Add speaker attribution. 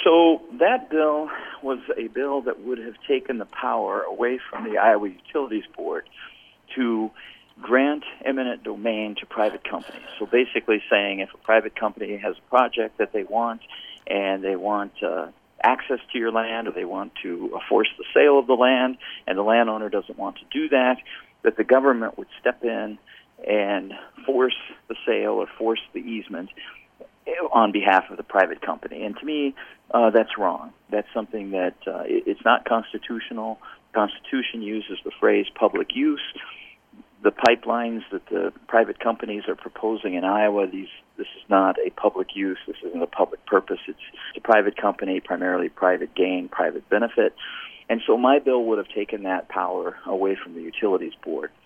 Speaker 1: So that bill was a bill that would have taken the power away from the Iowa Utilities Board to grant eminent domain to private companies. So basically saying if a private company has a project that they want and they want access to your land or they want to force the sale of the land and the landowner doesn't want to do that, that the government would step in and force the sale or force the easement on behalf of the private company. And to me, that's wrong. That's something that it's not constitutional. The Constitution uses the phrase public use. The pipelines that the private companies are proposing in Iowa, this is not a public use. This isn't a public purpose. It's a private company, primarily private gain, private benefit. And so my bill would have taken that power away from the Utilities Board.